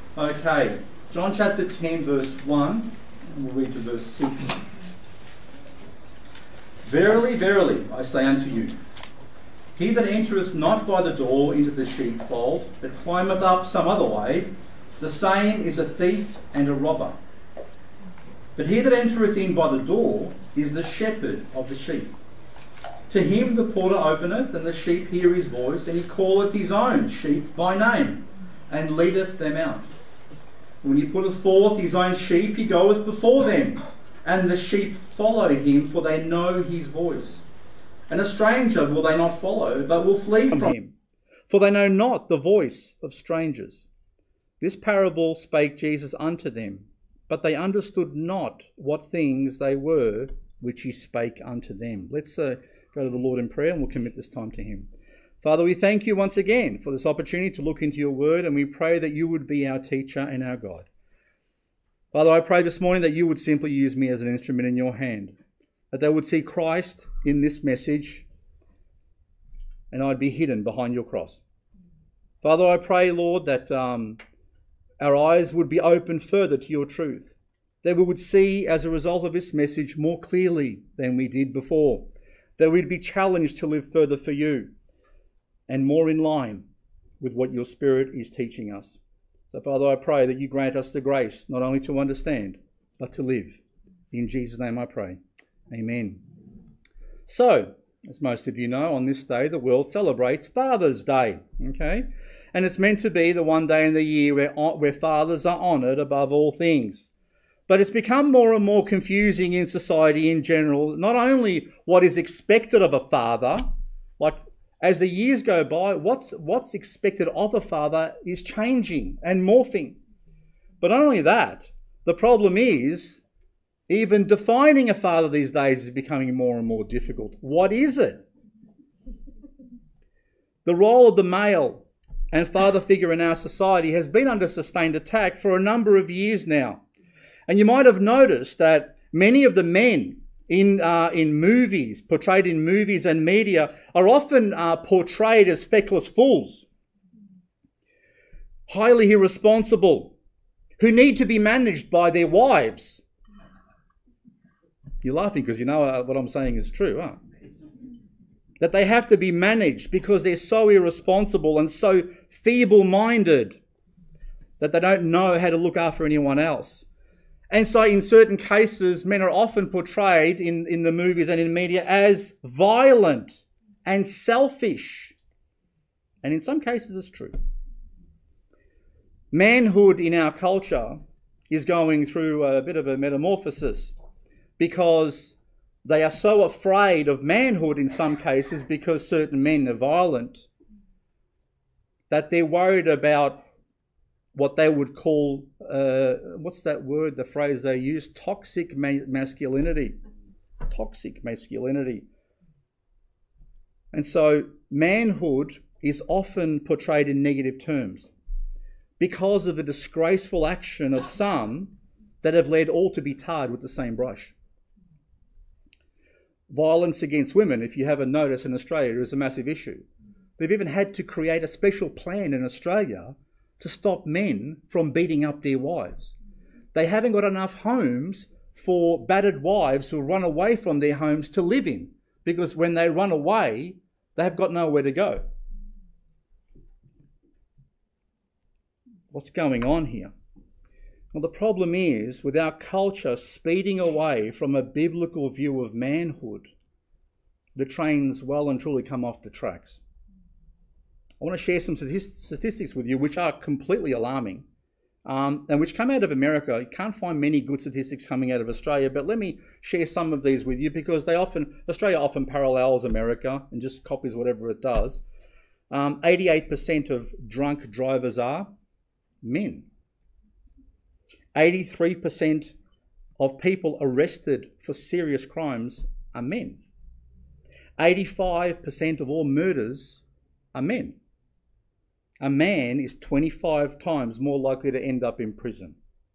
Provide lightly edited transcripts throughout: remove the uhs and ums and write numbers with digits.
Okay, John chapter 10 verse 1, and we'll read to verse 6. Verily, verily, I say unto you, he that entereth not by the door into the sheepfold, but climbeth up some other way, the same is a thief and a robber. But he that entereth in by the door is the shepherd of the sheep. To him the porter openeth, and the sheep hear his voice, and he calleth his own sheep by name, and leadeth them out. When he putteth forth his own sheep, he goeth before them, and the sheep follow him, for they know his voice. And a stranger will they not follow, but will flee from him, for they know not the voice of strangers. This parable spake Jesus unto them, but they understood not what things they were which he spake unto them. Let's go to the Lord in prayer, and we'll commit this time to him. Father, we thank you once again for this opportunity to look into your word, and we pray that you would be our teacher and our guide. Father, I pray this morning that you would simply use me as an instrument in your hand, that they would see Christ in this message, and I'd be hidden behind your cross. Father, I pray, Lord, that our eyes would be opened further to your truth, that we would see as a result of this message more clearly than we did before, that we'd be challenged to live further for you and more in line with what your Spirit is teaching us. So, Father, I pray that you grant us the grace not only to understand, but to live. In Jesus' name I pray. Amen. So, as most of you know, on this day the world celebrates Father's Day. Okay? And it's meant to be the one day in the year where fathers are honoured above all things. But it's become more and more confusing in society in general, not only what is expected of a father, like as the years go by, what's expected of a father is changing and morphing. But not only that, the problem is even defining a father these days is becoming more and more difficult. What is it? The role of the male and father figure in our society has been under sustained attack for a number of years now. And you might have noticed that many of the men in movies, portrayed in movies and media, are often portrayed as feckless fools, highly irresponsible, who need to be managed by their wives. You're laughing because you know what I'm saying is true, huh? That they have to be managed because they're so irresponsible and so feeble-minded that they don't know how to look after anyone else. And so in certain cases, men are often portrayed in the movies and in media as violent and selfish. And in some cases it's true. Manhood in our culture is going through a bit of a metamorphosis because they are so afraid of manhood in some cases because certain men are violent that they're worried about what they would call, what's that word, the phrase they use? Toxic masculinity. Toxic masculinity. And so manhood is often portrayed in negative terms because of the disgraceful action of some that have led all to be tarred with the same brush. Violence against women, if you haven't noticed, in Australia is a massive issue. They've even had to create a special plan in Australia to stop men from beating up their wives. They haven't got enough homes for battered wives who run away from their homes to live in, because when they run away, they have got nowhere to go. What's going on here? Well, the problem is, with our culture speeding away from a biblical view of manhood, the train's well and truly come off the tracks. I want to share some statistics with you which are completely alarming and which come out of America. You can't find many good statistics coming out of Australia, but let me share some of these with you because Australia often parallels America and just copies whatever it does. 88% of drunk drivers are men. 83% of people arrested for serious crimes are men. 85% of all murders are men. A man is 25 times more likely to end up in prison.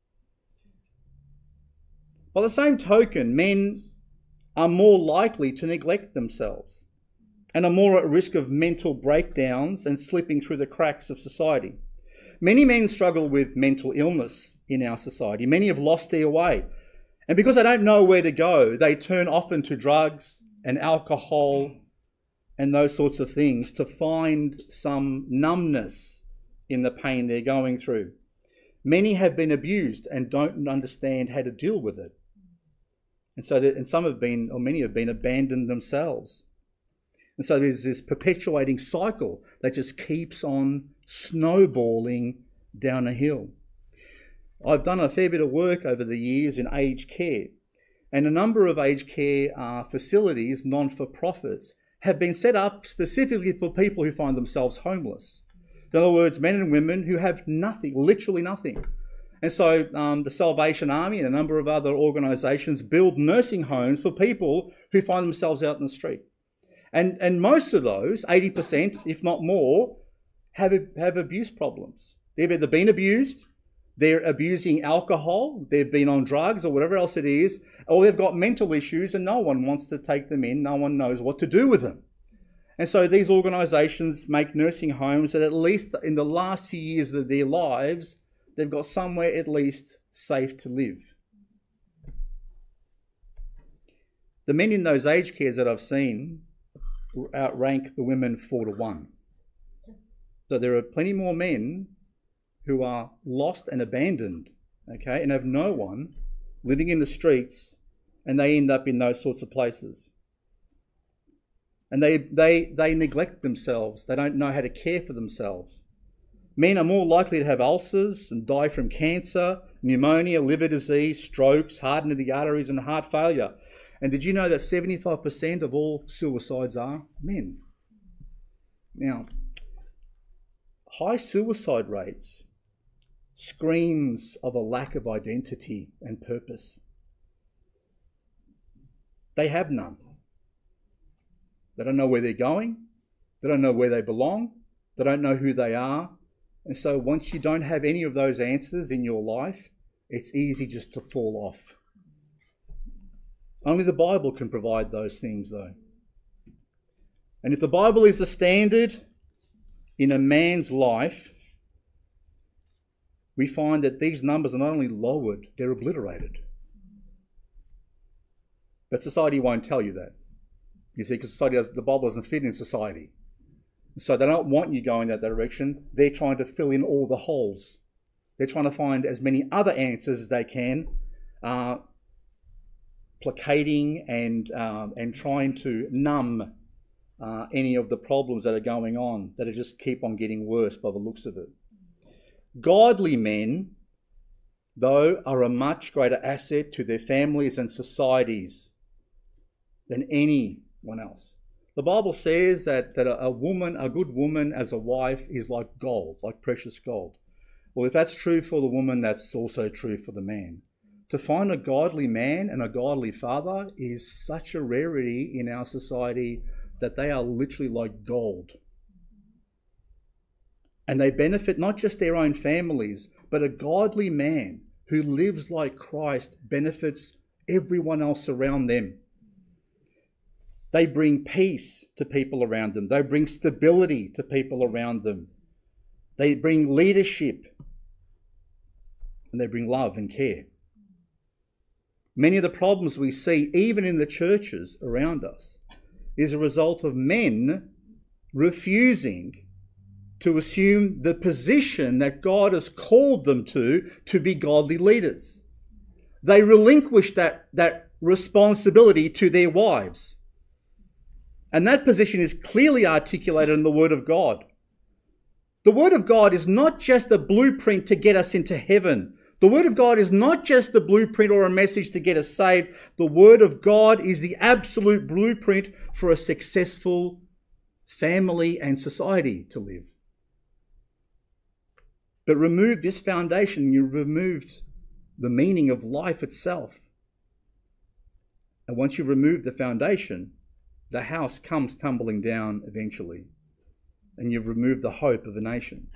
By the same token, men are more likely to neglect themselves and are more at risk of mental breakdowns and slipping through the cracks of society. Many men struggle with mental illness in our society. Many have lost their way. And because they don't know where to go, they turn often to drugs and alcohol and those sorts of things to find some numbness in the pain they're going through. Many have been abused and don't understand how to deal with it. And some have been, or many have been, abandoned themselves. And so there's this perpetuating cycle that just keeps on snowballing down a hill. I've done a fair bit of work over the years in aged care, and a number of aged care facilities, non-for-profits, have been set up specifically for people who find themselves homeless. In other words, men and women who have nothing, literally nothing. And so the Salvation Army and a number of other organisations build nursing homes for people who find themselves out in the street. And most of those, 80%, if not more, have abuse problems. They've either been abused, they're abusing alcohol, they've been on drugs or whatever else it is, or they've got mental issues and no one wants to take them in, no one knows what to do with them. And so these organisations make nursing homes that at least in the last few years of their lives, they've got somewhere at least safe to live. The men in those aged cares that I've seen outrank the women 4-1. So there are plenty more men who are lost and abandoned, okay, and have no one, living in the streets, and they end up in those sorts of places. And they neglect themselves. They don't know how to care for themselves. Men are more likely to have ulcers and die from cancer, pneumonia, liver disease, strokes, hardening of the arteries, and heart failure. And did you know that 75% of all suicides are men? Now, high suicide rates screams of a lack of identity and purpose. They have none. They don't know where they're going. They don't know where they belong. They don't know who they are. And so once you don't have any of those answers in your life, it's easy just to fall off. Only the Bible can provide those things, though. And if the Bible is the standard in a man's life, we find that these numbers are not only lowered, they're obliterated. But society won't tell you that. You see, because the Bible doesn't fit in society. So they don't want you going that direction. They're trying to fill in all the holes. They're trying to find as many other answers as they can, placating and trying to numb any of the problems that are going on, that just keep on getting worse by the looks of it. Godly men, though, are a much greater asset to their families and societies than anyone else. The Bible says that a woman, a good woman as a wife, is like gold, like precious gold. Well, if that's true for the woman, that's also true for the man. To find a godly man and a godly father is such a rarity in our society that they are literally like gold. And they benefit not just their own families, but a godly man who lives like Christ benefits everyone else around them. They bring peace to people around them. They bring stability to people around them. They bring leadership. And they bring love and care. Many of the problems we see, even in the churches around us, is a result of men refusing to assume the position that God has called them to be godly leaders. They relinquish that responsibility to their wives. And that position is clearly articulated in the Word of God. The Word of God is not just a blueprint to get us into heaven. The Word of God is not just a blueprint or a message to get us saved. The Word of God is the absolute blueprint for a successful family and society to live. But remove this foundation, you've removed the meaning of life itself. And once you remove the foundation, the house comes tumbling down eventually, and you've removed the hope of a nation.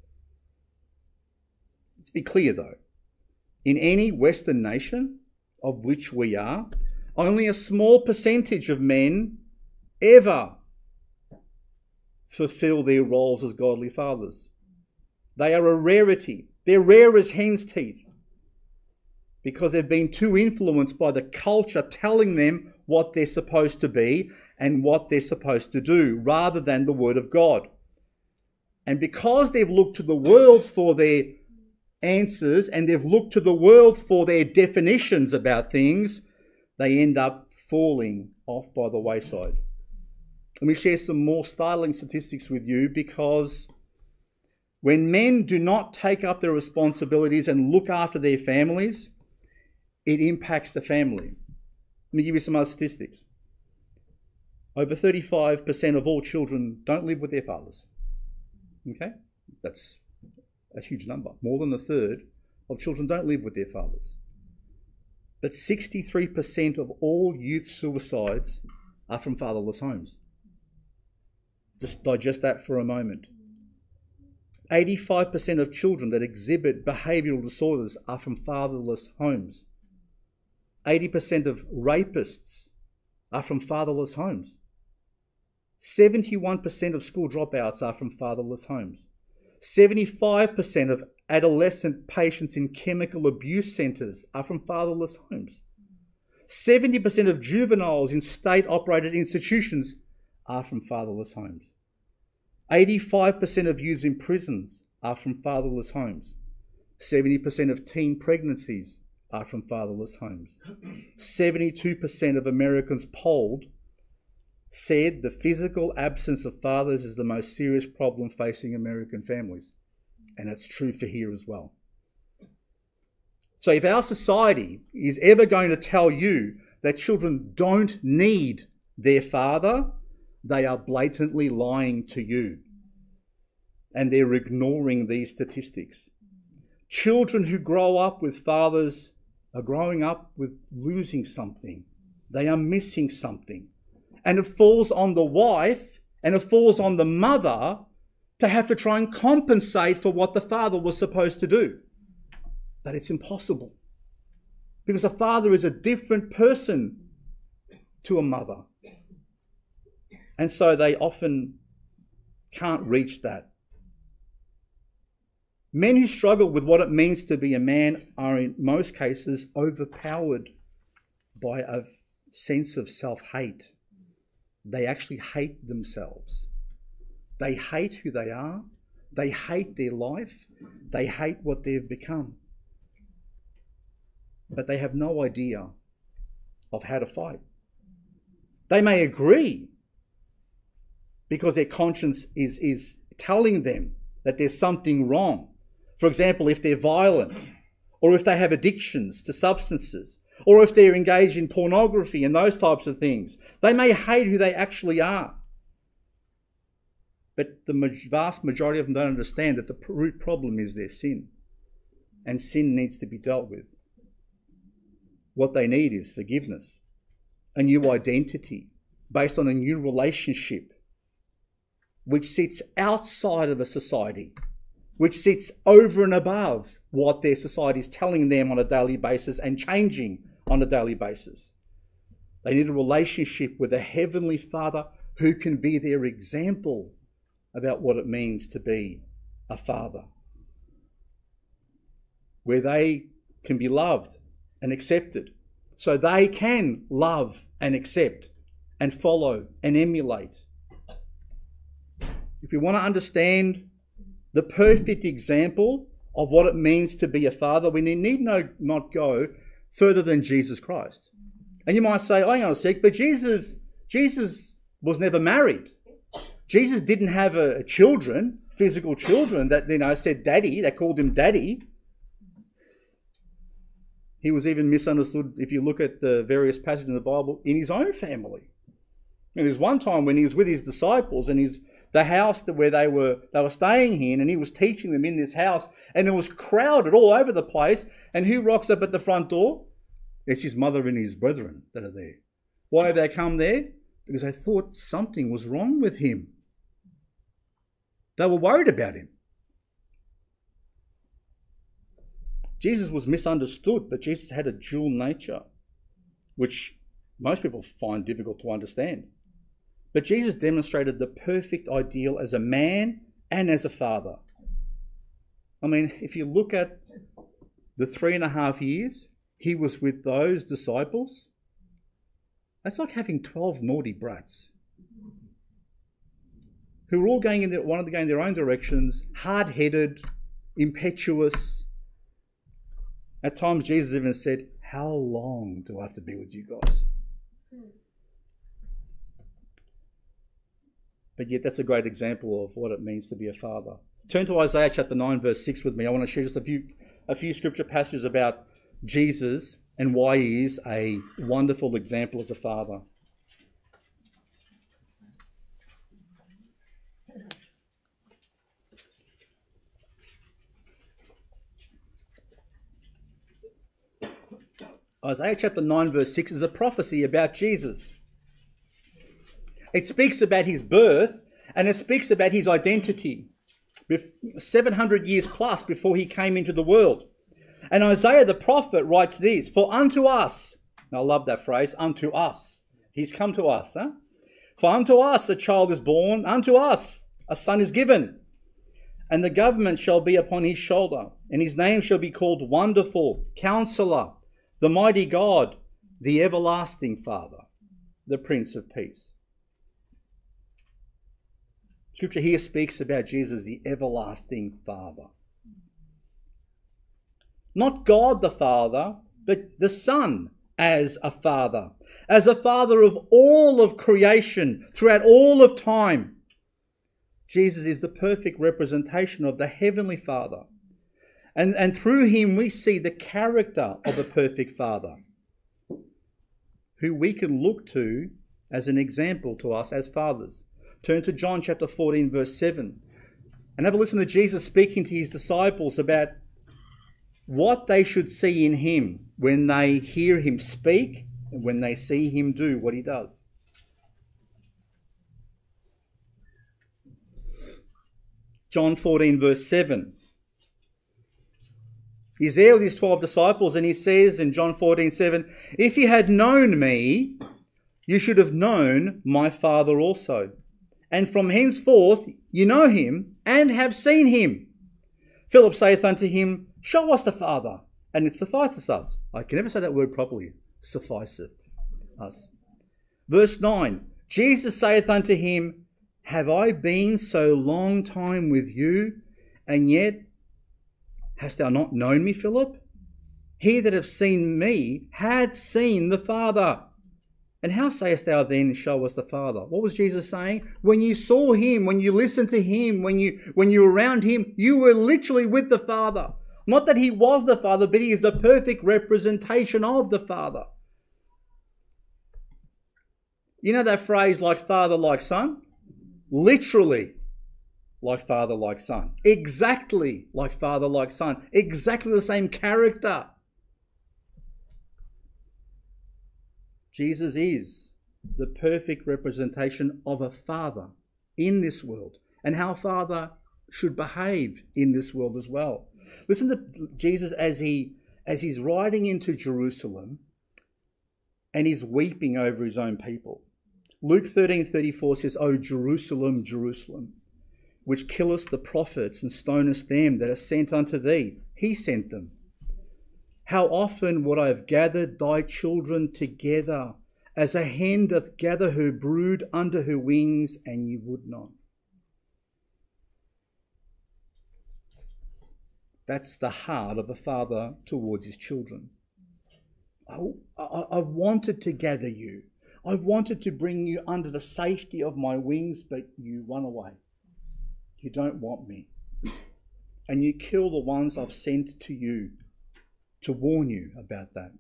Let's be clear though, in any Western nation, of which we are, only a small percentage of men ever fulfill their roles as godly fathers. They are a rarity. They're rare as hen's teeth because they've been too influenced by the culture telling them what they're supposed to be and what they're supposed to do rather than the Word of God. And because they've looked to the world for their answers and they've looked to the world for their definitions about things, they end up falling off by the wayside. Let me share some more startling statistics with you, because when men do not take up their responsibilities and look after their families, it impacts the family. Let me give you some other statistics. Over 35% of all children don't live with their fathers. Okay? That's a huge number. More than a third of children don't live with their fathers. But 63% of all youth suicides are from fatherless homes. Just digest that for a moment. 85% of children that exhibit behavioural disorders are from fatherless homes. 80% of rapists are from fatherless homes. 71% of school dropouts are from fatherless homes. 75% of adolescent patients in chemical abuse centres are from fatherless homes. 70% of juveniles in state-operated institutions are from fatherless homes. 85% of youths in prisons are from fatherless homes. 70% of teen pregnancies are from fatherless homes. 72% of Americans polled said the physical absence of fathers is the most serious problem facing American families. And it's true for here as well. So if our society is ever going to tell you that children don't need their father, they are blatantly lying to you. And they're ignoring these statistics. Children who grow up with fathers are growing up with losing something. They are missing something. And it falls on the wife and it falls on the mother to have to try and compensate for what the father was supposed to do. But it's impossible, because a father is a different person to a mother. And so they often can't reach that. Men who struggle with what it means to be a man are in most cases overpowered by a sense of self-hate. They actually hate themselves. They hate who they are. They hate their life. They hate what they've become. But they have no idea of how to fight. They may agree because their conscience is telling them that there's something wrong. For example, if they're violent, or if they have addictions to substances, or if they're engaged in pornography and those types of things, they may hate who they actually are. But the vast majority of them don't understand that the root problem is their sin. And sin needs to be dealt with. What they need is forgiveness, a new identity based on a new relationship which sits outside of a society, which sits over and above what their society is telling them on a daily basis and changing on a daily basis. They need a relationship with a Heavenly Father who can be their example about what it means to be a father, where they can be loved and accepted, so they can love and accept and follow and emulate. If we want to understand the perfect example of what it means to be a father, we need not go further than Jesus Christ. And you might say, oh, hang on a sec, but Jesus was never married. Jesus didn't have children, physical children that said daddy, they called him daddy. He was even misunderstood, if you look at the various passages in the Bible, in his own family. And there's one time when he was with his disciples and the house where they were staying in, and he was teaching them in this house, and it was crowded all over the place. And who rocks up at the front door? It's his mother and his brethren that are there. Why have they come there? Because they thought something was wrong with him. They were worried about him. Jesus was misunderstood, but Jesus had a dual nature, which most people find difficult to understand. But Jesus demonstrated the perfect ideal as a man and as a father. I mean, if you look at the 3.5 years he was with those disciples, that's like having 12 naughty brats who were all wanted to go in their own directions, hard-headed, impetuous. At times Jesus even said, how long do I have to be with you guys? But yet that's a great example of what it means to be a father. Turn to Isaiah chapter 9 verse 6 with me. I want to share just a few scripture passages about Jesus and why he is a wonderful example as a father. Isaiah chapter 9 verse 6 is a prophecy about Jesus. It speaks about his birth and it speaks about his identity 700 years plus before he came into the world. And Isaiah the prophet writes this, for unto us, and I love that phrase, unto us. He's come to us. Huh? For unto us a child is born, unto us a son is given. And the government shall be upon his shoulder, and his name shall be called Wonderful, Counselor, the Mighty God, the Everlasting Father, the Prince of Peace. Scripture here speaks about Jesus, the Everlasting Father. Not God the Father, but the Son as a Father of all of creation throughout all of time. Jesus is the perfect representation of the Heavenly Father. And through him we see the character of the perfect Father, who we can look to as an example to us as fathers. Turn to John chapter 14 verse 7 and have a listen to Jesus speaking to his disciples about what they should see in him when they hear him speak and when they see him do what he does. John 14 verse 7. He's there with his 12 disciples and he says in John 14:7, if you had known me, you should have known my Father also. And from henceforth you know him and have seen him. Philip saith unto him, show us the Father, and it sufficeth us. I can never say that word properly. Sufficeth us. Verse 9, Jesus saith unto him, have I been so long time with you, and yet hast thou not known me, Philip? He that hath seen me hath seen the Father. And how sayest thou then, show us the Father? What was Jesus saying? When you saw him, when you listened to him, when you were around him, you were literally with the Father. Not that he was the Father, but he is the perfect representation of the Father. You know that phrase, like father, like son? Literally, like father, like son. Exactly like father, like son. Exactly the same character. Jesus is the perfect representation of a father in this world and how a father should behave in this world as well. Listen to Jesus as he's riding into Jerusalem and he's weeping over his own people. Luke 13:34 says, O Jerusalem, Jerusalem, which killest the prophets and stonest them that are sent unto thee. He sent them. How often would I have gathered thy children together as a hen doth gather her brood under her wings, and ye would not. That's the heart of a father towards his children. I wanted to gather you. I wanted to bring you under the safety of my wings, but you run away. You don't want me. And you kill the ones I've sent to you to warn you about that.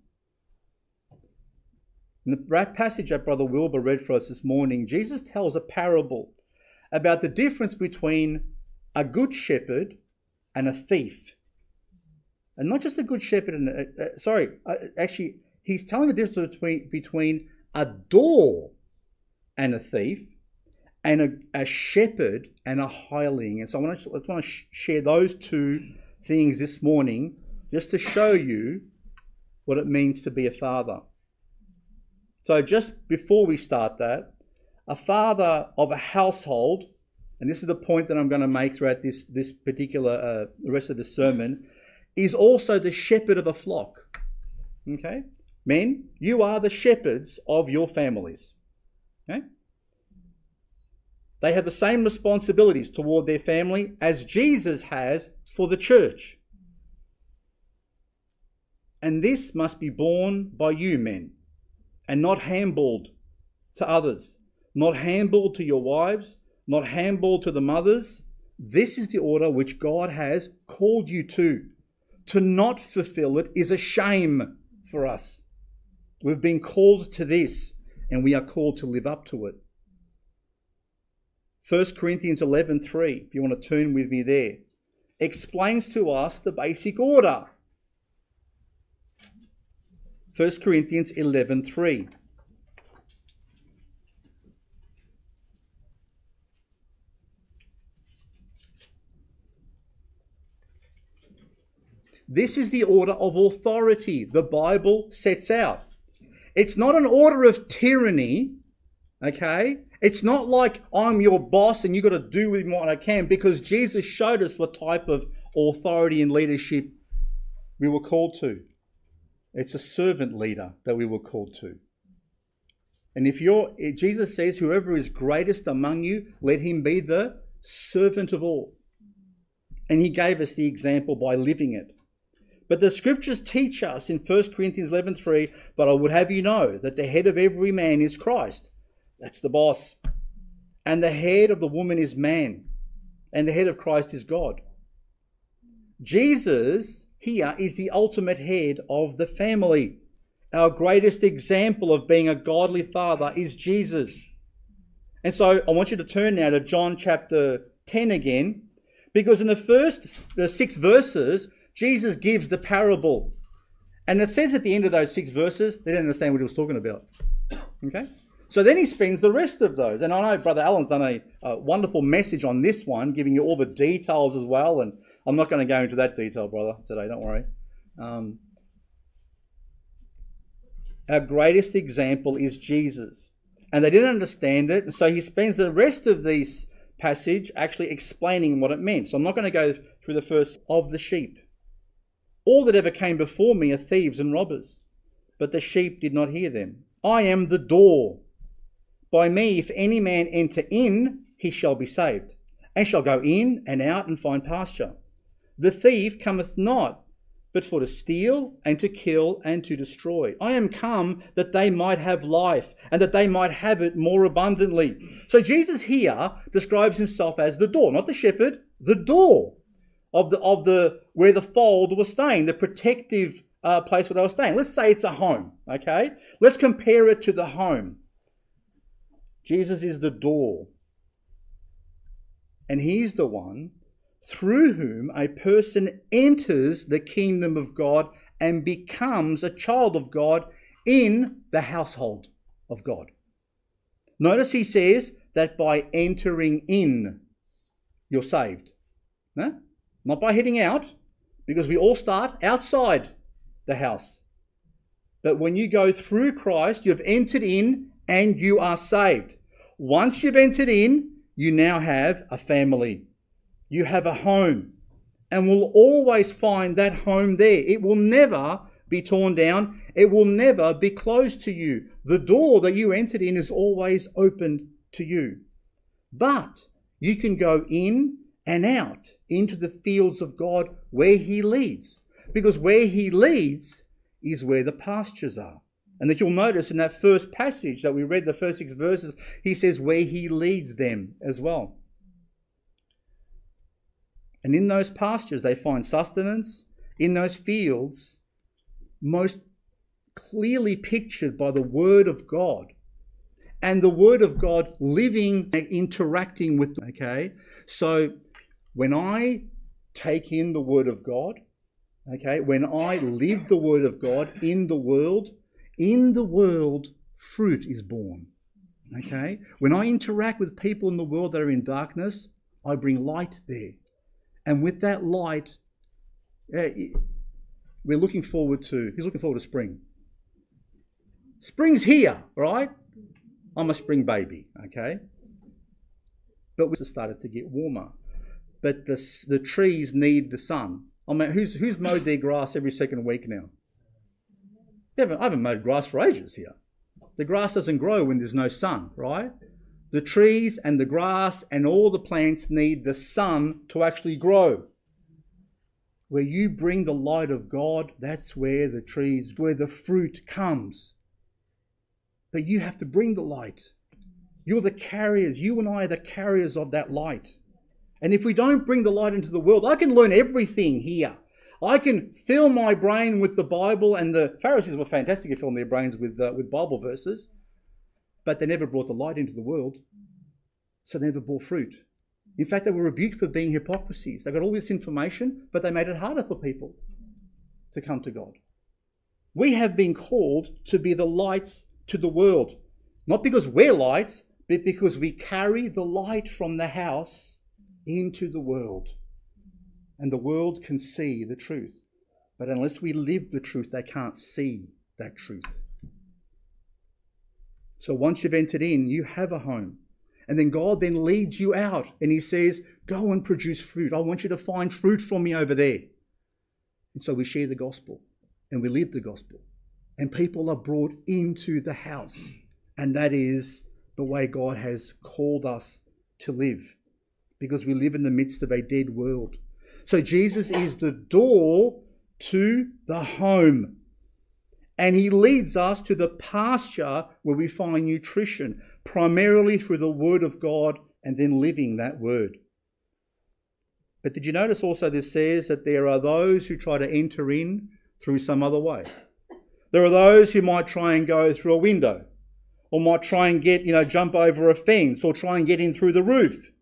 In the passage that Brother Wilbur read for us this morning, Jesus tells a parable about the difference between a good shepherd and a thief. And not just a good shepherd and he's telling the difference between a door and a thief, and a shepherd and a hireling. And so I want to share those two things this morning just to show you what it means to be a father. So just before we start that, a father of a household and this is the point that I'm going to make throughout this particular, the rest of the sermon, is also the shepherd of a flock. Okay? Men, you are the shepherds of your families. Okay? They have the same responsibilities toward their family as Jesus has for the church. And this must be borne by you, men, and not handballed to others, not handballed to your wives, not handballed to the mothers. This is the order which God has called you to. To not fulfill it is a shame for us. We've been called to this, and we are called to live up to it. 1 Corinthians 11:3, if you want to turn with me there, explains to us the basic order. 1 Corinthians 11:3. This is the order of authority the Bible sets out. It's not an order of tyranny, okay? It's not like I'm your boss and you've got to do with me what I can, because Jesus showed us what type of authority and leadership we were called to. It's a servant leader that we were called to. And Jesus says, whoever is greatest among you, let him be the servant of all. And he gave us the example by living it. But the scriptures teach us in 1 Corinthians 11:3, but I would have you know that the head of every man is Christ. That's the boss. And the head of the woman is man. And the head of Christ is God. Jesus here is the ultimate head of the family. Our greatest example of being a godly father is Jesus. And so I want you to turn now to John chapter 10 again, because in the 6 verses, Jesus gives the parable. And it says at the end of those 6 verses, they didn't understand what he was talking about. Okay? So then he spends the rest of those. And I know Brother Alan's done a wonderful message on this one, giving you all the details as well. And I'm not going to go into that detail, brother, today. Don't worry. Our greatest example is Jesus. And they didn't understand it. And so he spends the rest of this passage actually explaining what it meant. So I'm not going to go through the first of the sheep. All that ever came before me are thieves and robbers, but the sheep did not hear them. I am the door. By me, if any man enter in, he shall be saved, and shall go in and out and find pasture. The thief cometh not, but for to steal and to kill and to destroy. I am come that they might have life, and that they might have it more abundantly. So Jesus here describes himself as the door, not the shepherd, the door of the where the fold was staying, the protective place where they were staying. Let's say it's a home, okay? Let's compare it to the home. Jesus is the door. And he's the one through whom a person enters the kingdom of God and becomes a child of God in the household of God. Notice he says that by entering in, you're saved. No? Not by heading out, because we all start outside the house. But when you go through Christ, you've entered in and you are saved. Once you've entered in, you now have a family. You have a home. And will always find that home there. It will never be torn down. It will never be closed to you. The door that you entered in is always opened to you. But you can go in and out into the fields of God where he leads. Because where he leads is where the pastures are. And that you'll notice in that first passage that we read, the first 6 verses, he says where he leads them as well. And in those pastures they find sustenance. In those fields, most clearly pictured by the Word of God. And the Word of God living and interacting with them. Okay? So when I take in the Word of God, okay, when I live the Word of God in the world, fruit is born. Okay? When I interact with people in the world that are in darkness, I bring light there. And with that light, he's looking forward to spring. Spring's here, right? I'm a spring baby, okay? but we started to get warmer. But the trees need the sun. I mean, who's mowed their grass every second week now? I haven't mowed grass for ages here. The grass doesn't grow when there's no sun, right? The trees and the grass and all the plants need the sun to actually grow. Where you bring the light of God, that's where the trees, where the fruit comes. But you have to bring the light. You're the carriers. You and I are the carriers of that light. And if we don't bring the light into the world, I can learn everything here. I can fill my brain with the Bible, and the Pharisees were fantastic at filling their brains with Bible verses, but they never brought the light into the world, so they never bore fruit. In fact, they were rebuked for being hypocrisies. They got all this information, but they made it harder for people to come to God. We have been called to be the lights to the world, not because we're lights, but because we carry the light from the house into the world. And the world can see the truth. But unless we live the truth, they can't see that truth. So once you've entered in, you have a home. And then God then leads you out and he says, go and produce fruit. I want you to find fruit from me over there. And so we share the gospel and we live the gospel. And people are brought into the house. And that is the way God has called us to live. Because we live in the midst of a dead world. So Jesus is the door to the home. And he leads us to the pasture where we find nutrition, primarily through the word of God and then living that word. But did you notice also this says that there are those who try to enter in through some other way? There are those who might try and go through a window, or might try and jump over a fence, or try and get in through the roof.